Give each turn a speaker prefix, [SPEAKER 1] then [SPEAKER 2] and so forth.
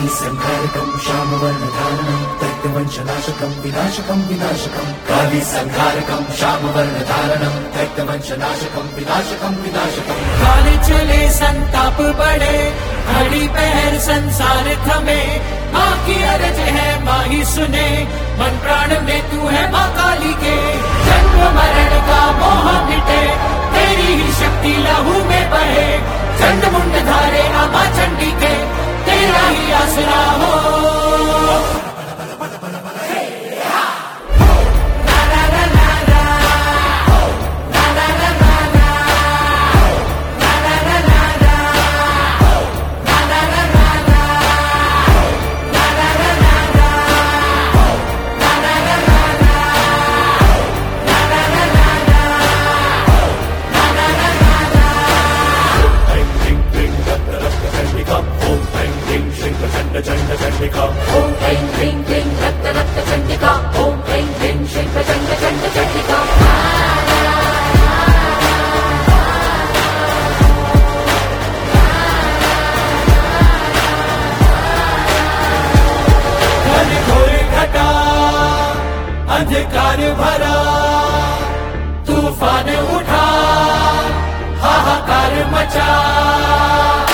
[SPEAKER 1] कालीसंहारकं श्यामवर्णधारणं दैत्यवंशनाशकं विनाशकं विनाशकं कालीसंहारकं श्यामवर्णधारणं दैत्यवंशनाशकं विनाशकं विनाशकं।
[SPEAKER 2] काल चले संताप बढ़े घड़ी पहर संसार थमे, माँ की अरज है माँ ही सुने, मन प्राण में तू है माँ काली के। जन्म मरण का मोह मिटे तेरी ही शक्ति लहू में बहे, चंड मुंड धारे अमा चंडी के तेरा ही आसरा हो।
[SPEAKER 3] ओम ऐं ह्रीं क्लीं रक्त रक्त चंडिका, ओम ऐं ह्रीं श्रीं प्रचंड चंड चंडिका।
[SPEAKER 2] घोर घटा अंधकार भरा तूफान उठा, हाहाकार मचा।